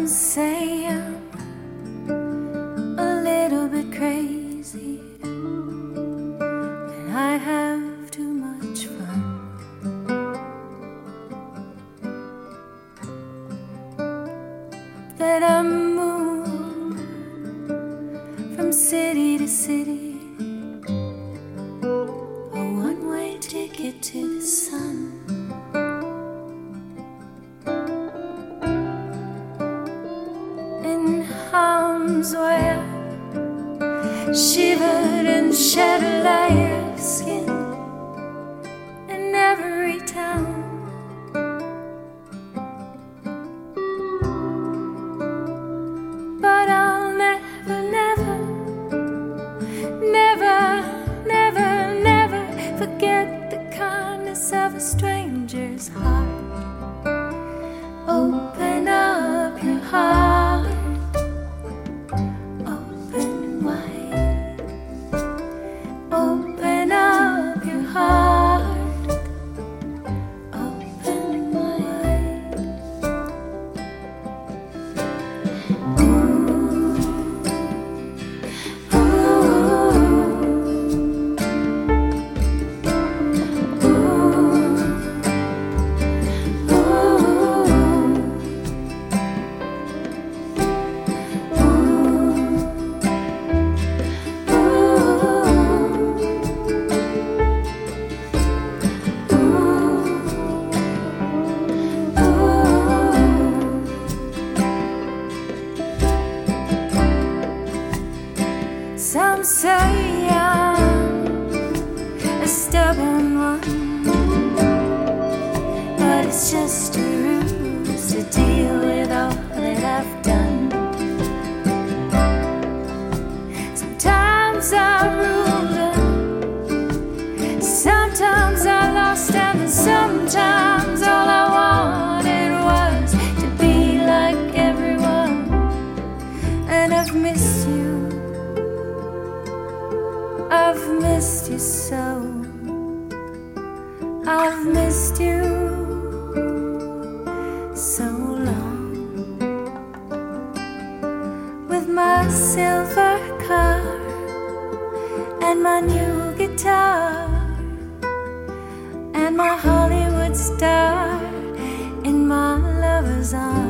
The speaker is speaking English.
say I'm a little bit crazy, and I have too much fun. That I move from city to city, a one-way ticket to the sun. In harm's way, shivered and shed a layer of skin in every town. But I'll never, never, never, never, never forget the kindness of a stranger's heart. Open up your heart, open wide. Open up your heart, open wide. Some say I'm a stubborn one, but it's just a ruse to deal with all that I've done. Sometimes I ruled them, sometimes I lost them, and sometimes all I wanted was to be like everyone. And I've missed you, I've missed you so. I've missed you so long. With my silver car and my new guitar and my Hollywood star in my lover's arms.